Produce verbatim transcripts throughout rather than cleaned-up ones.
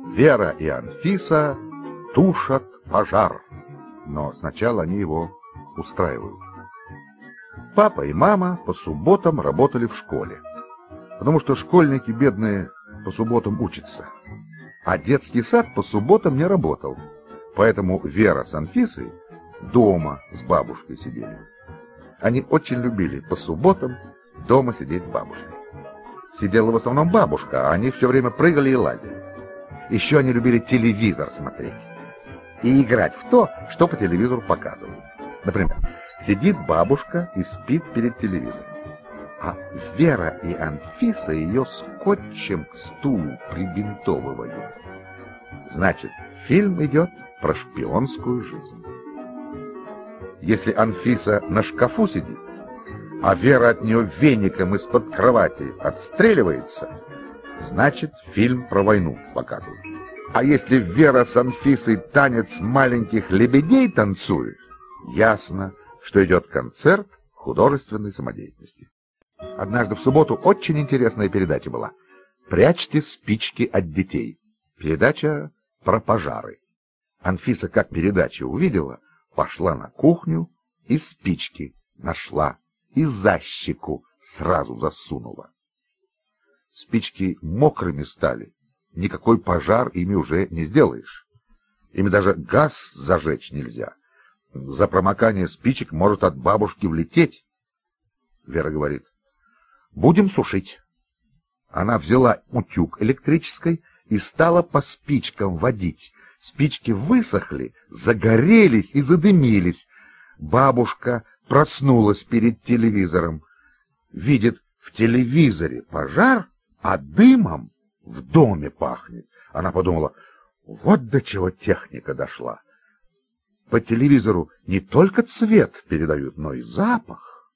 Вера и Анфиса тушат пожар, но сначала они его устраивают. Папа и мама по субботам работали в школе, потому что школьники бедные по субботам учатся, а детский сад по субботам не работал, поэтому Вера с Анфисой дома с бабушкой сидели. Они очень любили по субботам дома сидеть с бабушкой. Сидела в основном бабушка, а они все время прыгали и лазили. Еще они любили телевизор смотреть и играть в то, что по телевизору показывают. Например, сидит бабушка и спит перед телевизором, а Вера и Анфиса ее скотчем к стулу прибинтовывают. Значит, фильм идет про шпионскую жизнь. Если Анфиса на шкафу сидит, а Вера от нее веником из-под кровати отстреливается, значит, фильм про войну показывают. А если Вера с Анфисой танец маленьких лебедей танцует, ясно, что идет концерт художественной самодеятельности. Однажды в субботу очень интересная передача была «Прячьте спички от детей». Передача про пожары. Анфиса, как передачу увидела, пошла на кухню и спички нашла, и за щеку сразу засунула. Спички мокрыми стали, никакой пожар ими уже не сделаешь. Ими даже газ зажечь нельзя. За промокание спичек может от бабушки влететь. Вера говорит: будем сушить. Она взяла утюг электрической и стала по спичкам водить. Спички высохли, загорелись и задымились. Бабушка проснулась перед телевизором. Видит в телевизоре пожар, а дымом в доме пахнет. Она подумала: вот до чего техника дошла. По телевизору не только цвет передают, но и запах.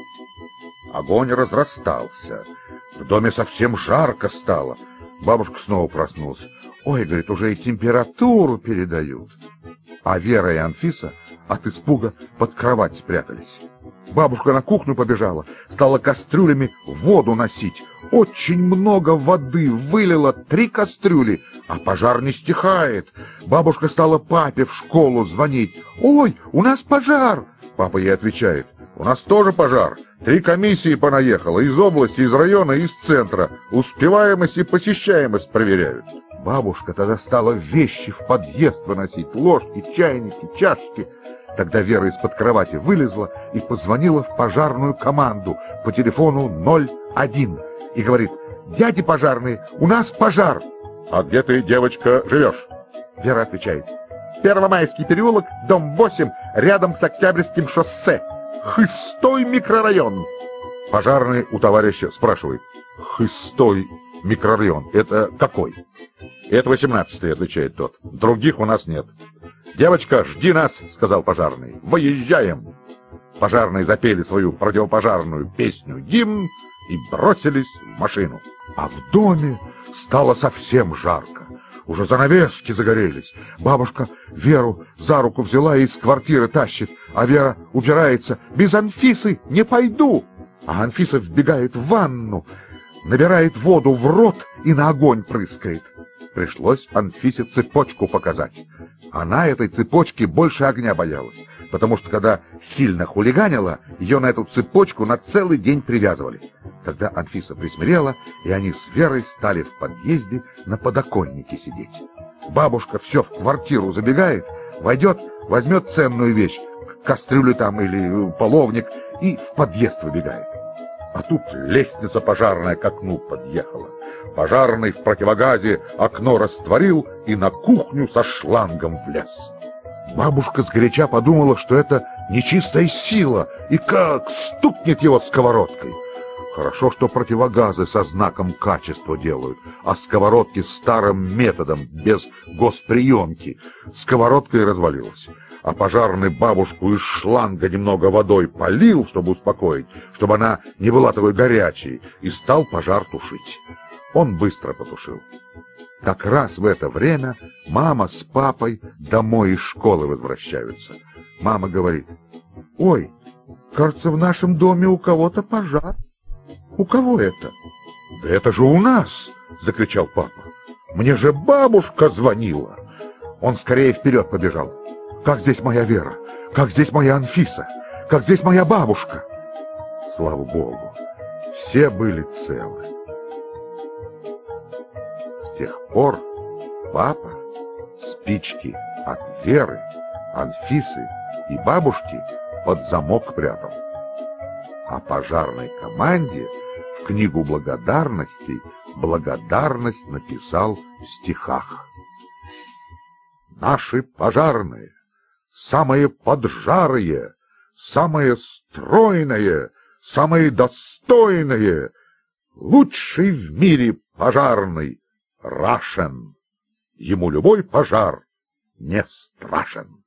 Огонь разрастался. В доме совсем жарко стало. Бабушка снова проснулась. Ой, говорит, уже и температуру передают. А Вера и Анфиса от испуга под кровать спрятались. Бабушка на кухню побежала, стала кастрюлями воду носить. Очень много воды вылила, три кастрюли, а пожар не стихает. Бабушка стала папе в школу звонить. «Ой, у нас пожар!» Папа ей отвечает: «У нас тоже пожар. Три комиссии понаехало, из области, из района, из центра. Успеваемость и посещаемость проверяют». Бабушка тогда стала вещи в подъезд выносить, ложки, чайники, чашки. Тогда Вера из-под кровати вылезла и позвонила в пожарную команду по телефону ноль один и говорит: «Дяди пожарные, у нас пожар!» «А где ты, девочка, живешь?» Вера отвечает: «Первомайский переулок, дом восемь, рядом с Октябрьским шоссе. Хыстой микрорайон». Пожарный у товарища спрашивает: «Хыстой микрорайон, это какой?» «Это восемнадцатый», отвечает тот. «Других у нас нет». «Девочка, жди нас», — сказал пожарный. «Выезжаем». Пожарные запели свою противопожарную песню-гимн и бросились в машину. А в доме стало совсем жарко. Уже занавески загорелись. Бабушка Веру за руку взяла и из квартиры тащит, а Вера упирается: «Без Анфисы не пойду». А Анфиса вбегает в ванну, набирает воду в рот и на огонь прыскает. Пришлось Анфисе цепочку показать. Она этой цепочки больше огня боялась, потому что, когда сильно хулиганила, ее на эту цепочку на целый день привязывали. Тогда Анфиса присмирела, и они с Верой стали в подъезде на подоконнике сидеть. Бабушка все в квартиру забегает, войдет, возьмет ценную вещь, кастрюлю там или половник, и в подъезд выбегает. А тут лестница пожарная к окну подъехала. Пожарный в противогазе окно растворил и на кухню со шлангом влез. Бабушка сгоряча подумала, что это нечистая сила, и как стукнет его сковородкой. Хорошо, что противогазы со знаком качества делают, а сковородки старым методом, без госприемки. Сковородка и развалилась. А пожарный бабушку из шланга немного водой полил, чтобы успокоить, чтобы она не была такой горячей, и стал пожар тушить. Он быстро потушил. Как раз в это время мама с папой домой из школы возвращаются. Мама говорит: «Ой, кажется, в нашем доме у кого-то пожар». «У кого это?» «Да это же у нас!» — закричал папа. Мне же бабушка звонила. Он скорее вперед побежал. Как здесь моя Вера? Как здесь моя Анфиса? Как здесь моя бабушка? Слава Богу, все были целы. С тех пор папа спички от Веры, Анфисы и бабушки под замок прятал. А пожарной команде в книгу благодарностей благодарность написал в стихах. Наши пожарные, самые поджарые, самые стройные, самые достойные, лучший в мире пожарный Рашен. Ему любой пожар не страшен.